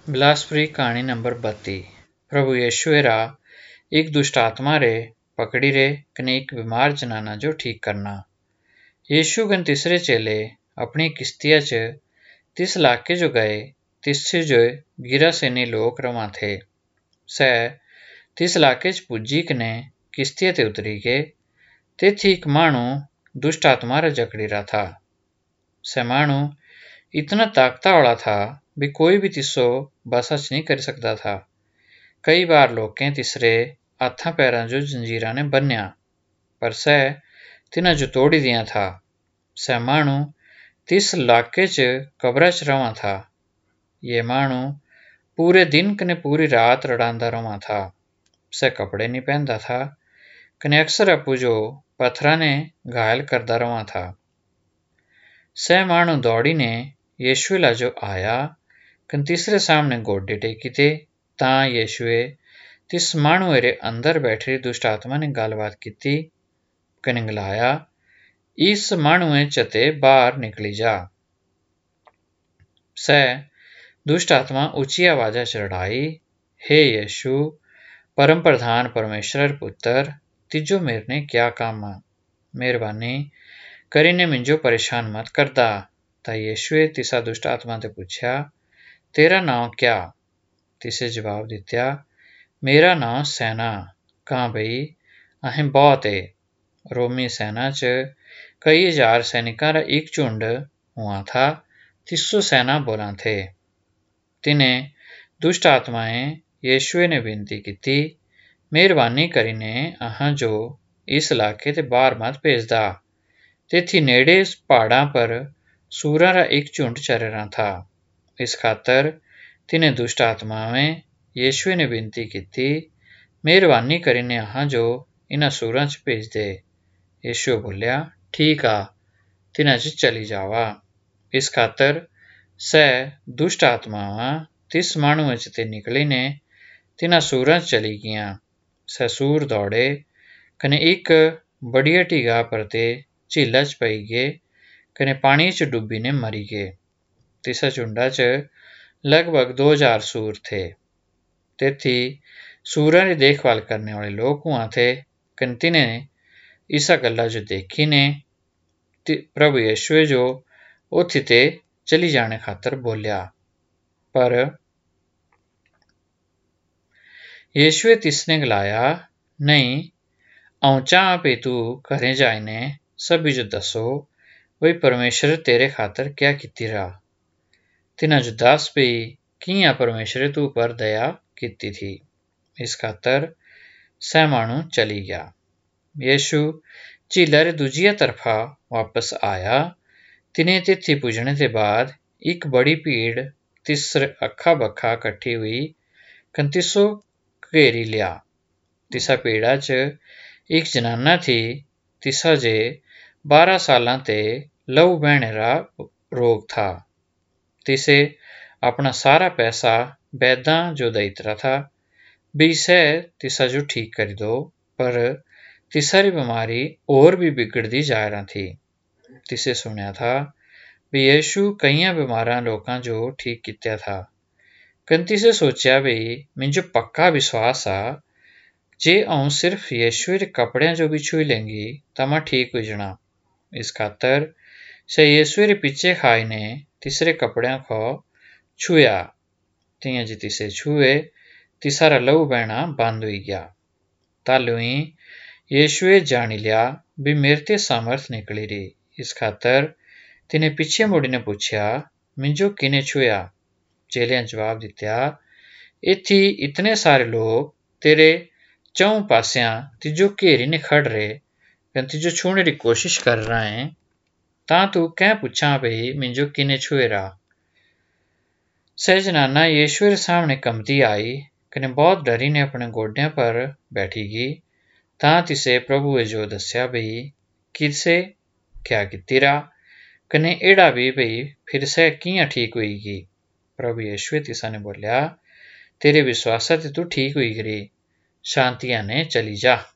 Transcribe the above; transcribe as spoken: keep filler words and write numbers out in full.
बिलासपुरी कहानी नंबर बत्ती। प्रभु यीशु रा एक दुष्ट आत्मा रे पकड़ी रे कने एक बीमार जनाना जो ठीक करना। यीशु कन तीसरे चेले अपनी किस्तिया च तिस इलाके जो गए तिससे जो गिरा सेनी लोग रवा थे। सह तिस इलाके च पुज्जी कने किस्तिया ते उतरी गए। तेथी एक मानू दुष्ट आत्मा रा जकड़ी रहा था। सह मानू इतना ताकता वाला था भी कोई भी तिस्सो बसा च नहीं कर सकता था। कई बार लोकें तिसरे हाथा पैरां जो जंजीरां ने बन्या पर सह तिन्हां जो तोड़ी दिया था। सह मानू तिस इलाके च कब्रा च रवा था। ये मानू पूरे दिन कने पूरी रात रड़ांदा रवा था। सह कपड़े नहीं पहनता था कने अक्सर अप्पू जो पत्थरां ने घायल करदा रवा था। सह मानू दौड़ी ने यीशु ला जो आया कन तीसरे सामने गोडे टेकी थे। तां यीशुए तिस मानूए रे अंदर बैठी दुष्ट आत्मा ने गलबात की कने गलाया, इस मानूए चते बाहर निकली जा। सह दुष्ट आत्मा ऊंची आवाजा च रड़ाई, हे यीशु परम प्रधान परमेश्वर पुत्र तिजो मेरे ने क्या काम आ? मेहरबानी करीने मिंजो परेशान मत करदा। ता यीशुए तिसा दुष्ट आत्मा ते पूछया, तेरा नाम क्या? तिसे जवाब दित्या, मेरा नाम सेना। कहाँ बई अहें बहुत है। रोमी सेना च कई हजार सैनिकां रा एक झुंड हुआ था। तिस्सो सेना बोला थे। तिन्हें दुष्ट आत्माएं यीशुए ने विनती की, मेहरबानी करीने अहां जो इस इलाके ते बाहर मत भेजदा। तेथी नेड़े पहाड़ां पर सूरां रा एक झुंड चर रहा था। इस खातर तिन्हें दुष्ट आत्माएं यीशुए ने विनती की, मेहरबानी करीने अहां जो इन्हां सूरां च भेज दे। यीशु बोलिया, ठीक आ, तिन्हां च चली जावा। इस खातर सह दुष्ट आत्मावां तिस मानूए च ते निकली ने तिन्हां सूरां च चली गियां। सह सूर दौड़े कने एक बड़ी हठी गाह पर ते झीला च पई गए कने पानी च डुब्बी ने मरी गए। तिसा झुंडा च लगभग दो हजार सूर थे। तेथी सूरां री देखभाल करने वाले लोग हुआ थे कने तिन्हें इसा गल्ला जो देखी ने प्रभु यीशुए जो ओथी ते चली जाने खातर बोलिया। पर यीशुए तिसने गलाया, नहीं, आऊं चाहां भी तू घरें जाईने सभी जो दसो बई परमेश्वर तेरे खातर क्या कीती रा। तिन्हां जो दस भी कियां परमेश्वरे तू पर दया की थी। इस खातर सह मानू चली गया। यीशु झीला रे दूजिया तरफा वापस आया। तिन्हें तिथी पुजने के बाद एक बड़ी भीड़ तिस अखा बखा कट्ठी हुई कन तिस्सो घेरी लिया। तिसा भीड़ा च एक जनाना थी। तिसा जे बारह सालां ते लहू बहने रा रोग था। तिसे अपना सारा पैसा बैदां जो दैतरा था भी सह तिसा जो ठीक कर दो, पर तिसा री बीमारी और भी बिगड़ती जा रहा थी। तिसे सुनया था भी यीशु कईयां बीमारां लोकां जो ठीक कित्या था। कन तिसे सोचा भी मिंजो पक्का विश्वास आ जे आऊं सिर्फ यीशु रे कपड़ियां जो भी छुई लेंगी तां मैं ठीक हो जाना। इस खातर सह यीशु रे पीछे खाई ने तिसरे कपड़ियां को छुया। तियां जी तिसे छुए तिसारा लहू बहना बंद हुई गया। तालू ही यीशुए जानी लिया भी मेरे ते सामर्थ निकली री। इस खातर तिने पीछे मुड़ीने पूछया, मिंजो किने छुया? चेलियां जवाब दित्या, इत्थी इतने सारे लोग तेरे चौं पासियां तिजो घेरी ने खड़ रहे कन तिजो छूने री कोशिश कर रहे हैं, तां तू कैं पूछा भई मिंजो किने छुए रा? सह जनाना यीशु रे सामने कमती आई कने बहुत डरी ने अपने गोड्यां पर बैठी गई। तां तिसे प्रभुए जो दस्या बई किसे क्या कीती रा कने एड़ा भी बई फिर सह कियां ठीक हुई गई। प्रभु यीशुए तिसा ने बोलिया, तेरे विश्वासा ते तू ठीक हुई गई, शांतिया ने चली जा।